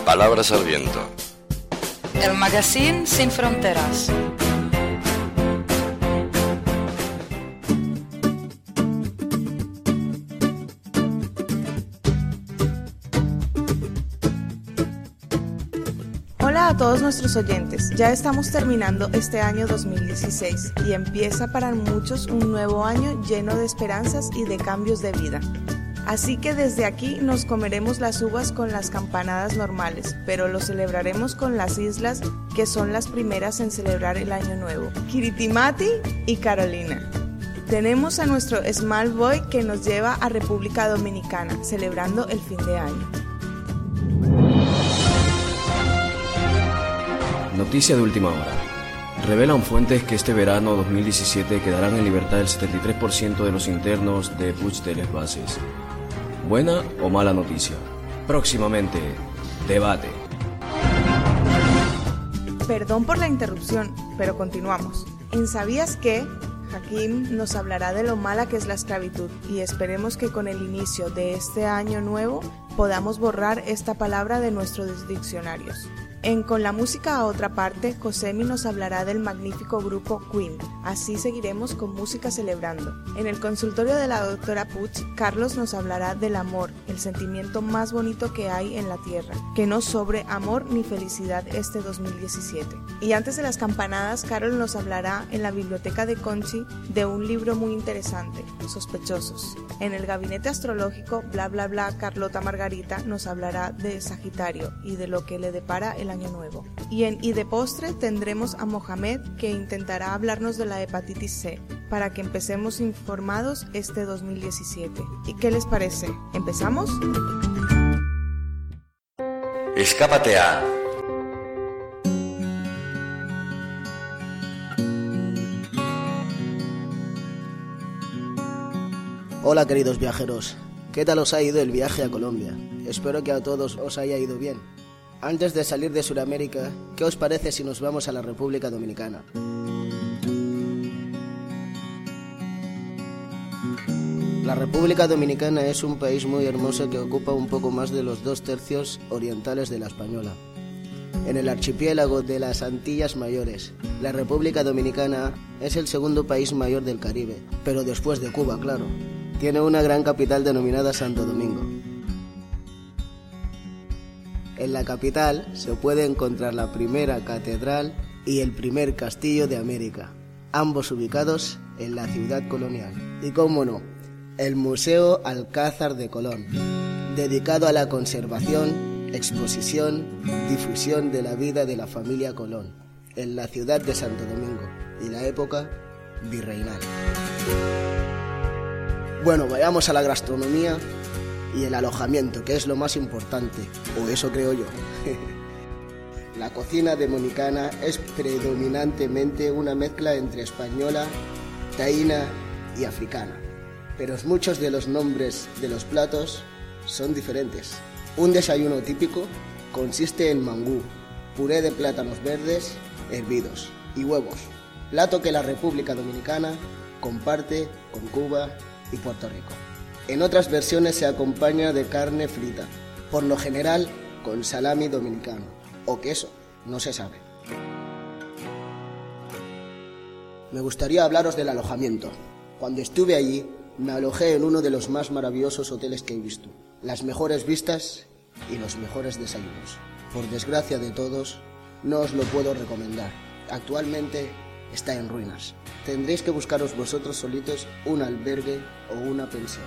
Palabras al viento. El magazine sin fronteras. Hola a todos nuestros oyentes, ya estamos terminando este año 2016 y empieza para muchos un nuevo año lleno de esperanzas y de cambios de vida. Así que desde aquí nos comeremos las uvas con las campanadas normales, pero lo celebraremos con las islas que son las primeras en celebrar el año nuevo, Kiritimati y Carolina. Tenemos a nuestro Small Boy que nos lleva a República Dominicana, celebrando el fin de año. Noticia de última hora. Revelan fuentes que este verano 2017 quedarán en libertad el 73% de los internos de Puig de les Basses. ¿Buena o mala noticia? Próximamente, debate. Perdón por la interrupción, pero continuamos. En ¿Sabías qué? Hakim nos hablará de lo mala que es la esclavitud y esperemos que con el inicio de este año nuevo podamos borrar esta palabra de nuestros diccionarios. En Con la música a otra parte, Josemi nos hablará del magnífico grupo Queen. Así seguiremos con música celebrando. En el consultorio de la doctora Puig, Carlos nos hablará del amor, el sentimiento más bonito que hay en la tierra. Que no sobre amor ni felicidad este 2017. Y antes de las campanadas, Carol nos hablará en la biblioteca de Conchi de un libro muy interesante, Sospechosos. En el gabinete astrológico, bla bla bla, Carlota Margarita nos hablará de Sagitario y de lo que le depara el año nuevo. Y en Y de postre tendremos a Mohamed que intentará hablarnos de la hepatitis C para que empecemos informados este 2017. ¿Y qué les parece? ¿Empezamos? Escápate a... Hola queridos viajeros, ¿qué tal os ha ido el viaje a Colombia? Espero que a todos os haya ido bien. Antes de salir de Sudamérica, ¿qué os parece si nos vamos a la República Dominicana? La República Dominicana es un país muy hermoso que ocupa un poco más de los 2/3 orientales de la Española. En el archipiélago de las Antillas Mayores, la República Dominicana es el segundo país mayor del Caribe, pero después de Cuba, claro. Tiene una gran capital denominada Santo Domingo. En la capital se puede encontrar la primera catedral y el primer castillo de América, ambos ubicados en la ciudad colonial. Y cómo no, el Museo Alcázar de Colón, dedicado a la conservación, exposición, difusión de la vida de la familia Colón, en la ciudad de Santo Domingo y la época virreinal. Bueno, vayamos a la gastronomía y el alojamiento, que es lo más importante, o eso creo yo. La cocina dominicana es predominantemente una mezcla entre española, taína y africana, pero muchos de los nombres de los platos son diferentes. Un desayuno típico consiste en mangú, puré de plátanos verdes hervidos y huevos, plato que la República Dominicana comparte con Cuba y Puerto Rico. En otras versiones se acompaña de carne frita, por lo general con salami dominicano o queso, no se sabe. Me gustaría hablaros del alojamiento. Cuando estuve allí, me alojé en uno de los más maravillosos hoteles que he visto, las mejores vistas y los mejores desayunos. Por desgracia de todos, no os lo puedo recomendar. Actualmente está en ruinas. Tendréis que buscaros vosotros solitos un albergue o una pensión.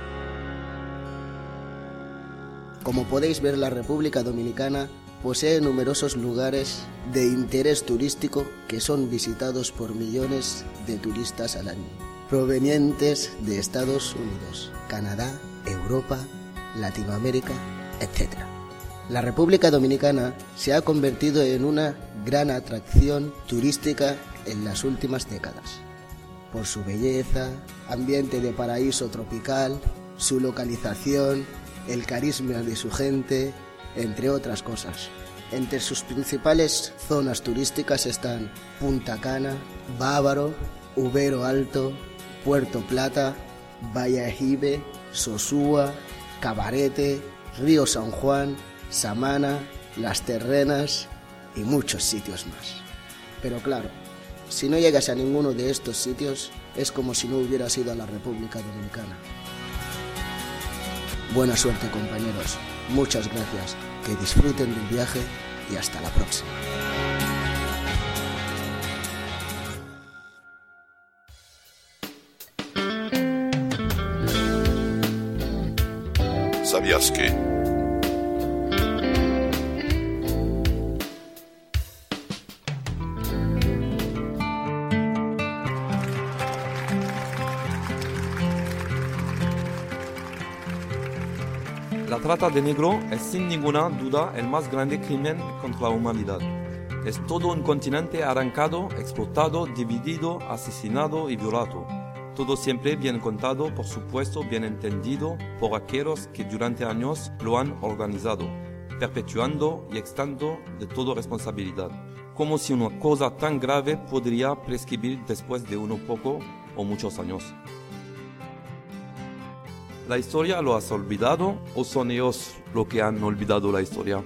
Como podéis ver, la República Dominicana posee numerosos lugares de interés turístico que son visitados por millones de turistas al año, provenientes de Estados Unidos, Canadá, Europa, Latinoamérica, etc. La República Dominicana se ha convertido en una gran atracción turística en las últimas décadas, por su belleza, ambiente de paraíso tropical, su localización, el carisma de su gente, entre otras cosas. Entre sus principales zonas turísticas están Punta Cana, Bávaro, Ubero Alto, Puerto Plata, Bayahibe, Sosúa, Cabarete, Río San Juan, Samana, las terrenas y muchos sitios más. Pero claro, si no llegas a ninguno de estos sitios, es como si no hubieras ido a la República Dominicana. Buena suerte, compañeros. Muchas gracias. Que disfruten del viaje y hasta la próxima. ¿Sabías que? La trata de negro es sin ninguna duda el más grande crimen contra la humanidad. Es todo un continente arrancado, explotado, dividido, asesinado y violado. Todo siempre bien contado, por supuesto bien entendido por aquellos que durante años lo han organizado, perpetuando y extando de toda responsabilidad. Como si una cosa tan grave podría prescribir después de uno poco o muchos años. ¿La historia lo has olvidado o son ellos los que han olvidado la historia?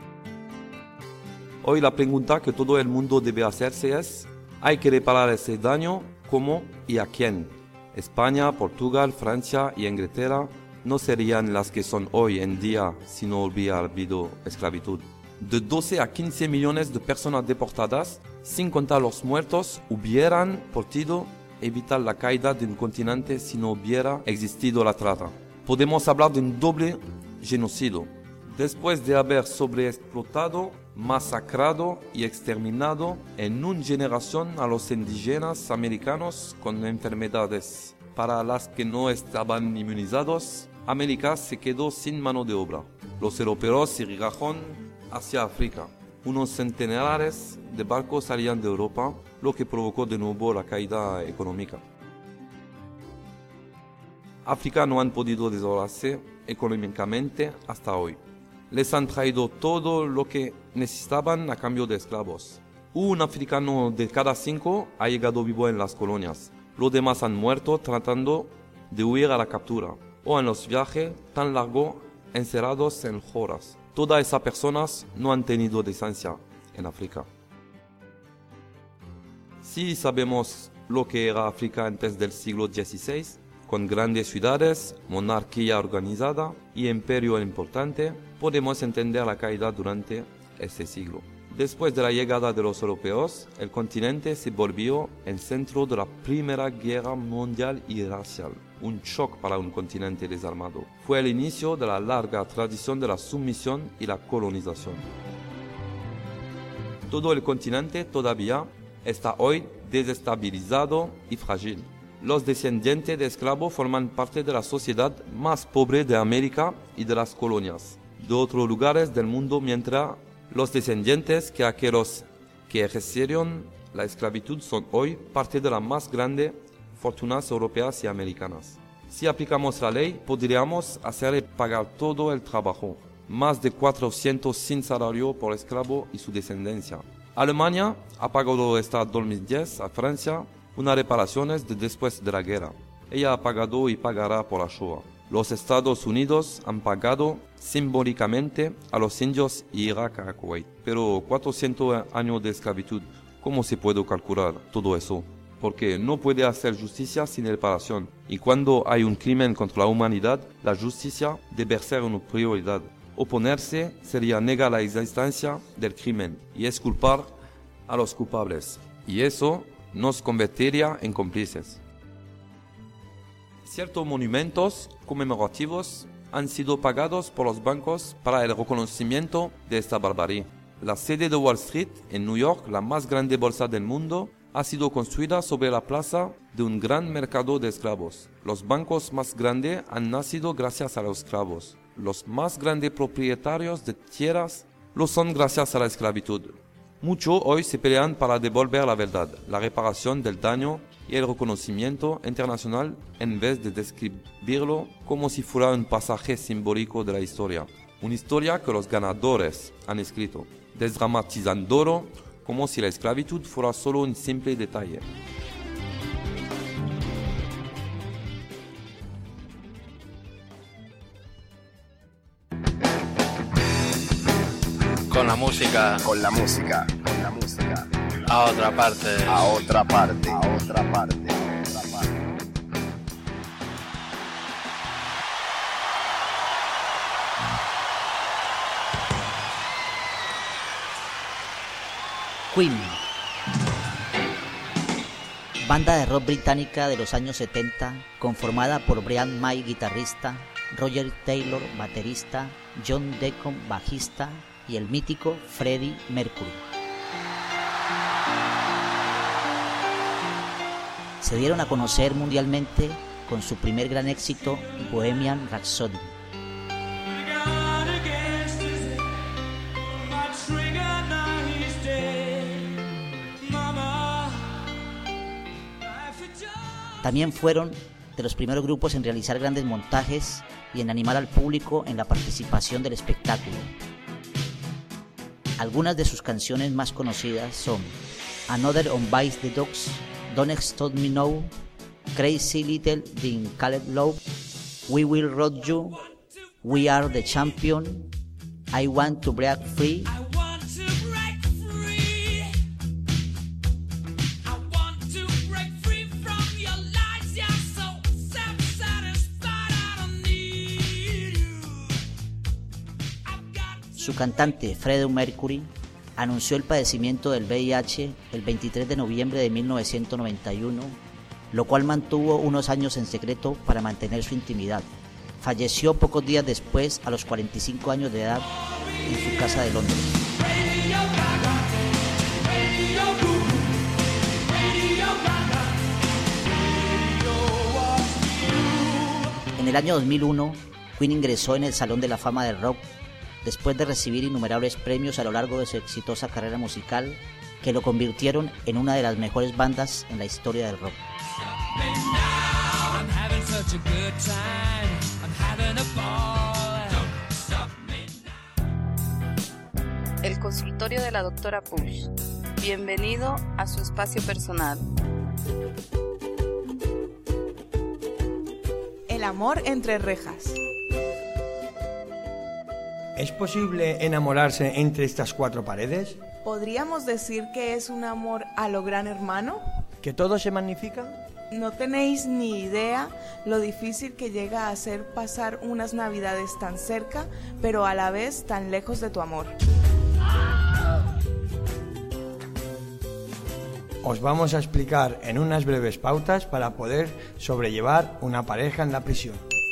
Hoy la pregunta que todo el mundo debe hacerse es: ¿hay que reparar ese daño? ¿Cómo y a quién? España, Portugal, Francia y Inglaterra no serían las que son hoy en día si no hubiera habido esclavitud. De 12 a 15 millones de personas deportadas, sin contar los muertos, hubieran podido evitar la caída de un continente si no hubiera existido la trata. Podemos hablar de un doble genocidio. Después de haber sobreexplotado, masacrado y exterminado en una generación a los indígenas americanos con enfermedades para las que no estaban inmunizados, América se quedó sin mano de obra. Los europeos se irrigaron hacia África. Unos centenares de barcos salían de Europa, lo que provocó de nuevo la caída económica. África no han podido desarrollarse económicamente hasta hoy. Les han traído todo lo que necesitaban a cambio de esclavos. Un africano de cada 5 ha llegado vivo en las colonias. Los demás han muerto tratando de huir a la captura o en los viajes tan largos encerrados en horas. Todas esas personas no han tenido decencia en África. Sí sabemos lo que era África antes del siglo XVI, con grandes ciudades, monarquía organizada y imperio importante, podemos entender la caída durante ese siglo. Después de la llegada de los europeos, el continente se volvió el centro de la Primera Guerra Mundial y racial, un shock para un continente desarmado. Fue el inicio de la larga tradición de la sumisión y la colonización. Todo el continente todavía está hoy desestabilizado y frágil. Los descendientes de esclavos forman parte de la sociedad más pobre de América y de las colonias de otros lugares del mundo, mientras los descendientes de aquellos que ejercieron la esclavitud son hoy parte de las más grandes fortunas europeas y americanas. Si aplicamos la ley, podríamos hacerle pagar todo el trabajo, más de 400 sin salario por esclavo y su descendencia. Alemania ha pagado hasta 2010 a Francia unas reparaciones de después de la guerra. Ella ha pagado y pagará por la Shoah. Los Estados Unidos han pagado simbólicamente a los indios y Irak a Kuwait. Pero 400 años de esclavitud, ¿cómo se puede calcular todo eso? Porque no puede hacer justicia sin reparación. Y cuando hay un crimen contra la humanidad, la justicia debe ser una prioridad. Oponerse sería negar la existencia del crimen y es culpar a los culpables. Y eso nos convertiría en cómplices. Ciertos monumentos conmemorativos han sido pagados por los bancos para el reconocimiento de esta barbarie. La sede de Wall Street, en New York, la más grande bolsa del mundo, ha sido construida sobre la plaza de un gran mercado de esclavos. Los bancos más grandes han nacido gracias a los esclavos. Los más grandes propietarios de tierras lo son gracias a la esclavitud. Muchos hoy se pelean para devolver la verdad, la reparación del daño y el reconocimiento internacional en vez de describirlo como si fuera un pasaje simbólico de la historia. Una historia que los ganadores han escrito, desdramatizando como si la esclavitud fuera solo un simple detalle. Con la música. Con la música. Con la música. A otra parte. A otra parte. A otra parte. Queen, banda de rock británica de los años 70, conformada por Brian May, guitarrista, Roger Taylor, baterista, John Deacon, bajista, y el mítico Freddie Mercury. Se dieron a conocer mundialmente con su primer gran éxito, Bohemian Rhapsody. También fueron de los primeros grupos en realizar grandes montajes y en animar al público en la participación del espectáculo. Algunas de sus canciones más conocidas son Another on Bites the Dogs, Don't Stop Me Now, Crazy Little Thing Called Love, We Will Rock You, We Are the Champion, I Want to Break Free, Su cantante, Freddie Mercury, anunció el padecimiento del VIH el 23 de noviembre de 1991, lo cual mantuvo unos años en secreto para mantener su intimidad. Falleció pocos días después, a los 45 años de edad, en su casa de Londres. En el año 2001, Queen ingresó en el Salón de la Fama del Rock después de recibir innumerables premios a lo largo de su exitosa carrera musical, que lo convirtieron en una de las mejores bandas en la historia del rock. El consultorio de la doctora Push. Bienvenido a su espacio personal. El amor entre rejas. ¿Es posible enamorarse entre estas cuatro paredes? ¿Podríamos decir que es un amor a lo Gran Hermano? ¿Que todo se magnifica? No tenéis ni idea lo difícil que llega a ser pasar unas navidades tan cerca, pero a la vez tan lejos de tu amor. Os vamos a explicar en unas breves pautas para poder sobrellevar una pareja en la prisión.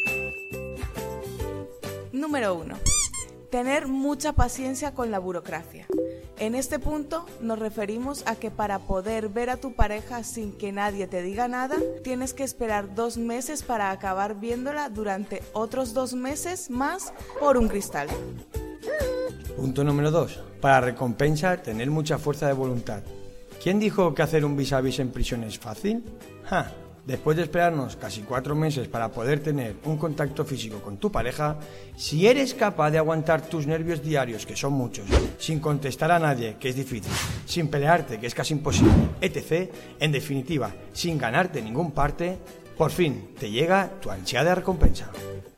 Número 1. Tener mucha paciencia con la burocracia. En este punto nos referimos a que para poder ver a tu pareja sin que nadie te diga nada, tienes que esperar 2 meses para acabar viéndola durante otros 2 meses más por un cristal. Punto número 2. Para recompensa, tener mucha fuerza de voluntad. ¿Quién dijo que hacer un vis a vis en prisión es fácil? Después de esperarnos casi 4 meses para poder tener un contacto físico con tu pareja, si eres capaz de aguantar tus nervios diarios, que son muchos, sin contestar a nadie, que es difícil, sin pelearte, que es casi imposible, etc., en definitiva, sin ganarte ningún parte, por fin te llega tu ansiada recompensa.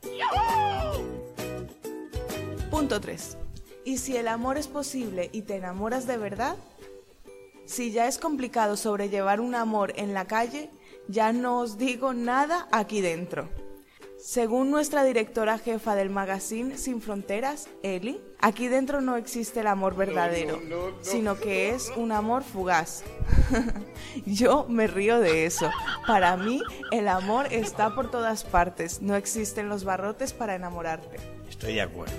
Punto 3. ¿Y si el amor es posible y te enamoras de verdad? Si ya es complicado sobrellevar un amor en la calle, ya no os digo nada aquí dentro. Según nuestra directora jefa del magazine Sin Fronteras, Eli, aquí dentro no existe el amor verdadero, sino que es un amor fugaz. Yo me río de eso. Para mí, el amor está por todas partes. No existen los barrotes para enamorarte. Estoy de acuerdo.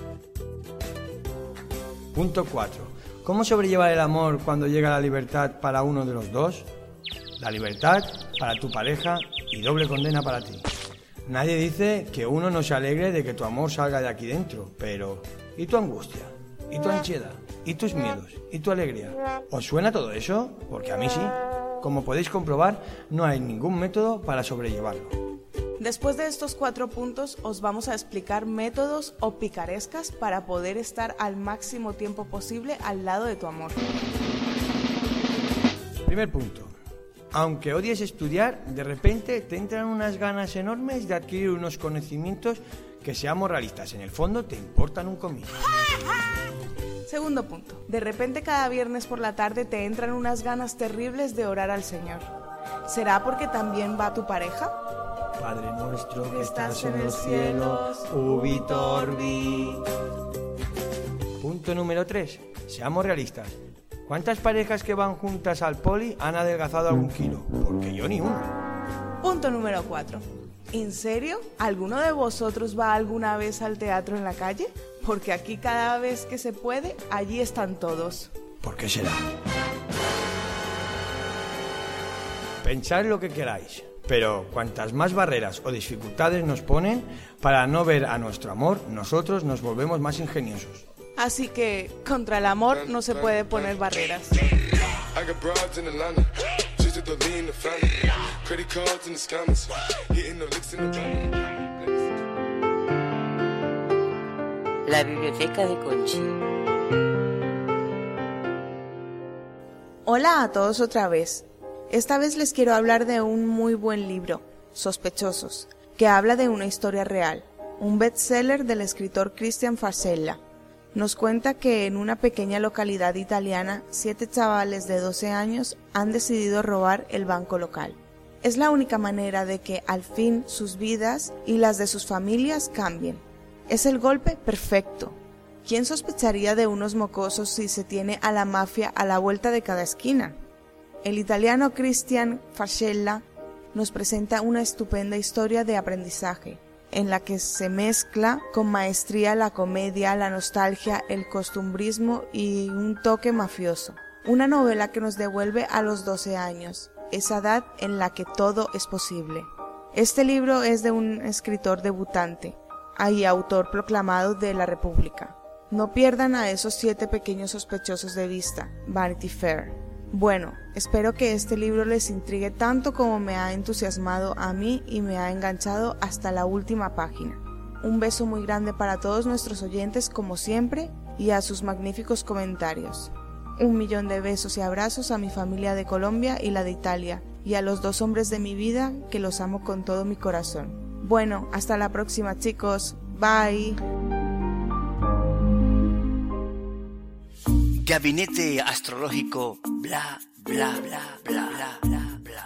Punto 4. ¿Cómo sobrellevar el amor cuando llega la libertad para uno de los dos? La libertad para tu pareja y doble condena para ti. Nadie dice que uno no se alegre de que tu amor salga de aquí dentro, pero ¿y tu angustia? ¿Y tu ansiedad? ¿Y tus miedos? ¿Y tu alegría? ¿Os suena todo eso? Porque a mí sí. Como podéis comprobar, no hay ningún método para sobrellevarlo. Después de estos 4 puntos, os vamos a explicar métodos o picarescas para poder estar al máximo tiempo posible al lado de tu amor. Primer punto. Aunque odies estudiar, de repente te entran unas ganas enormes de adquirir unos conocimientos que, seamos realistas, en el fondo te importan un comino. Segundo punto. De repente cada viernes por la tarde te entran unas ganas terribles de orar al Señor. ¿Será porque también va tu pareja? Padre nuestro que estás en los cielos, ubi torbi. Punto número 3. Seamos realistas. ¿Cuántas parejas que van juntas al poli han adelgazado algún kilo? Porque yo ni uno. Punto número 4. ¿En serio? ¿Alguno de vosotros va alguna vez al teatro en la calle? Porque aquí cada vez que se puede, allí están todos. ¿Por qué será? Pensad lo que queráis, pero cuantas más barreras o dificultades nos ponen para no ver a nuestro amor, nosotros nos volvemos más ingeniosos. Así que contra el amor no se puede poner barreras. La biblioteca de Conchi. Hola a todos otra vez. Esta vez les quiero hablar de un muy buen libro, Sospechosos, que habla de una historia real, un bestseller del escritor Christian Farsella. Nos cuenta que en una pequeña localidad italiana, 7 chavales de 12 años han decidido robar el banco local. Es la única manera de que al fin sus vidas y las de sus familias cambien. Es el golpe perfecto. ¿Quién sospecharía de unos mocosos si se tiene a la mafia a la vuelta de cada esquina? El italiano Christian Farsella nos presenta una estupenda historia de aprendizaje, en la que se mezcla con maestría la comedia, la nostalgia, el costumbrismo y un toque mafioso. Una novela que nos devuelve a los 12 años, esa edad en la que todo es posible. Este libro es de un escritor debutante y autor proclamado de la República. No pierdan a esos 7 pequeños sospechosos de vista. Vanity Fair. Bueno, espero que este libro les intrigue tanto como me ha entusiasmado a mí y me ha enganchado hasta la última página. Un beso muy grande para todos nuestros oyentes como siempre y a sus magníficos comentarios. 1.000.000 de besos y abrazos a mi familia de Colombia y la de Italia y a los 2 hombres de mi vida que los amo con todo mi corazón. Bueno, hasta la próxima chicos. Bye. Gabinete astrológico, bla, bla, bla, bla, bla, bla,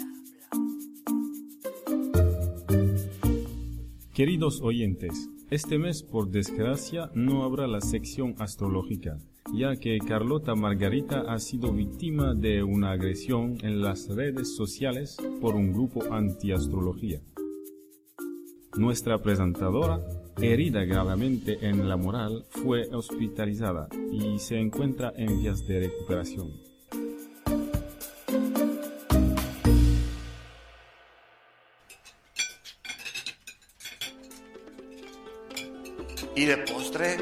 bla. Queridos oyentes, este mes por desgracia no habrá la sección astrológica, ya que Carlota Margarita ha sido víctima de una agresión en las redes sociales por un grupo anti-astrología. Nuestra presentadora, herida gravemente en la moral, fue hospitalizada y se encuentra en vías de recuperación. ¿Y de postre?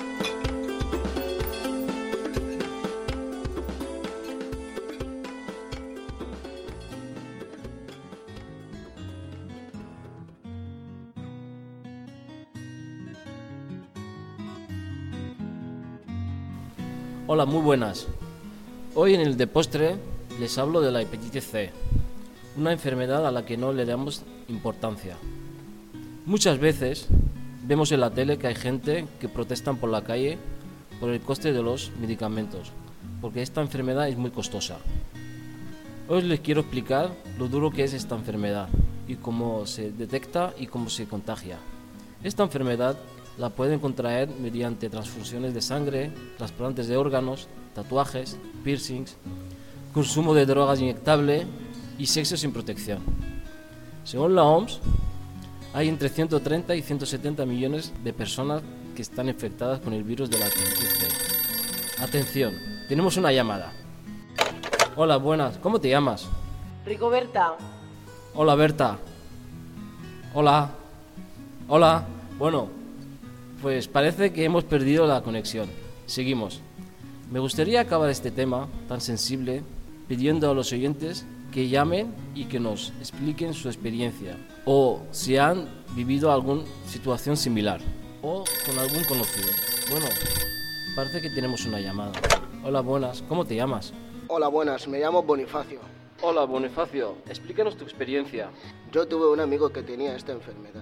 Hola, muy buenas. Hoy en el de postre les hablo de la hepatitis C, una enfermedad a la que no le damos importancia. Muchas veces vemos en la tele que hay gente que protestan por la calle por el coste de los medicamentos, porque esta enfermedad es muy costosa. Hoy les quiero explicar lo duro que es esta enfermedad y cómo se detecta y cómo se contagia. Esta enfermedad la pueden contraer mediante transfusiones de sangre, trasplantes de órganos, tatuajes, piercings, consumo de drogas inyectables y sexo sin protección. Según la OMS, hay entre 130 y 170 millones de personas que están infectadas con el virus de la hepatitis C. Atención, tenemos una llamada. Hola, buenas, ¿cómo te llamas? Rigoberta. Hola, Berta. Hola. Hola. Bueno, pues parece que hemos perdido la conexión. Seguimos. Me gustaría acabar este tema tan sensible pidiendo a los oyentes que llamen y que nos expliquen su experiencia o si han vivido alguna situación similar o con algún conocido. Bueno, parece que tenemos una llamada. Hola, buenas. ¿Cómo te llamas? Hola, buenas. Me llamo Bonifacio. Hola, Bonifacio. Explícanos tu experiencia. Yo tuve un amigo que tenía esta enfermedad.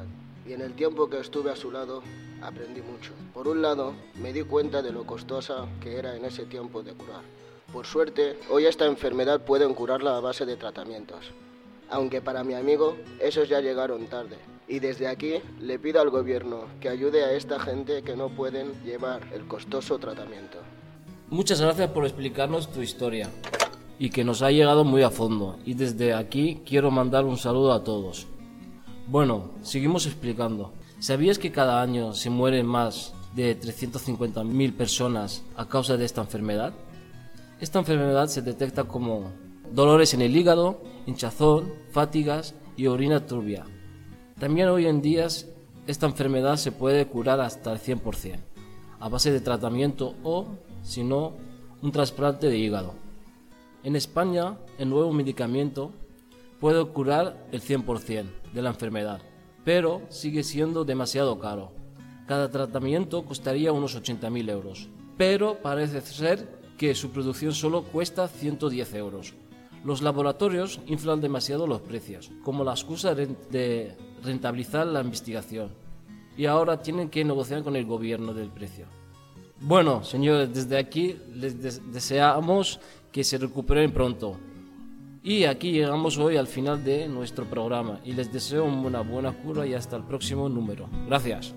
y en el tiempo que estuve a su lado aprendí mucho. Por un lado, me di cuenta de lo costosa que era en ese tiempo de curar. Por suerte, hoy esta enfermedad pueden curarla a base de tratamientos. Aunque para mi amigo, esos ya llegaron tarde. Y desde aquí le pido al gobierno que ayude a esta gente que no pueden llevar el costoso tratamiento. Muchas gracias por explicarnos tu historia y que nos ha llegado muy a fondo. Y desde aquí quiero mandar un saludo a todos. Bueno, seguimos explicando. ¿Sabías que cada año se mueren más de 350.000 personas a causa de esta enfermedad? Esta enfermedad se detecta como dolores en el hígado, hinchazón, fatigas y orina turbia. También hoy en día esta enfermedad se puede curar hasta el 100%, a base de tratamiento o, si no, un trasplante de hígado. En España, el nuevo medicamento puede curar el 100% de la enfermedad, pero sigue siendo demasiado caro. Cada tratamiento costaría unos 80.000 euros, pero parece ser que su producción solo cuesta 110 euros. Los laboratorios inflan demasiado los precios, como la excusa de rentabilizar la investigación, y ahora tienen que negociar con el gobierno del precio. Bueno, señores, desde aquí les deseamos que se recuperen pronto. Y aquí llegamos hoy al final de nuestro programa y les deseo una buena cura y hasta el próximo número. Gracias.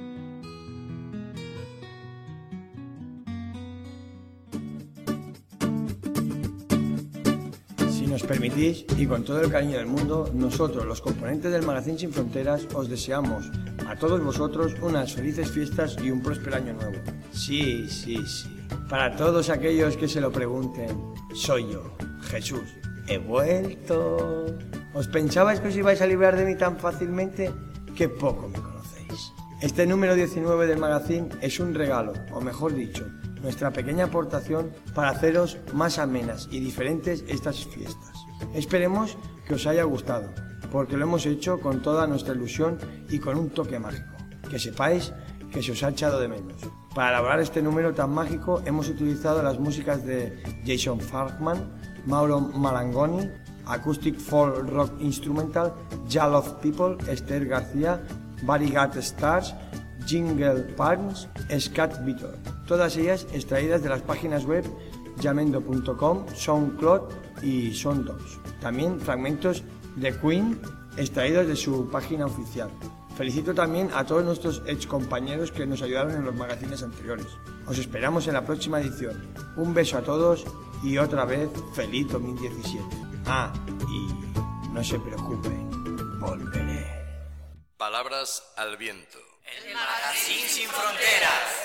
Si nos permitís, y con todo el cariño del mundo, nosotros, los componentes del Magazín Sin Fronteras, os deseamos a todos vosotros unas felices fiestas y un próspero año nuevo. Sí. Para todos aquellos que se lo pregunten, soy yo, Jesús. He vuelto. ¿Os pensabais que os ibais a librar de mí tan fácilmente? ¡Qué poco me conocéis! Este número 19 del magazine es un regalo, o mejor dicho, nuestra pequeña aportación para haceros más amenas y diferentes estas fiestas. Esperemos que os haya gustado, porque lo hemos hecho con toda nuestra ilusión y con un toque mágico. Que sepáis que se os ha echado de menos. Para elaborar este número tan mágico hemos utilizado las músicas de Jason Falkman, Mauro Malangoni, Acoustic Folk Rock Instrumental, Jal of People, Esther García, Varigat Stars, Jingle Palms, Scat Vitor. Todas ellas extraídas de las páginas web Jamendo.com, SoundCloud y Sondogs. También fragmentos de Queen extraídos de su página oficial. Felicito también a todos nuestros excompañeros que nos ayudaron en los magazines anteriores. Os esperamos en la próxima edición. Un beso a todos y otra vez feliz 2017. Y no se preocupen, volveré. Palabras al viento. El Magazín Sin Fronteras.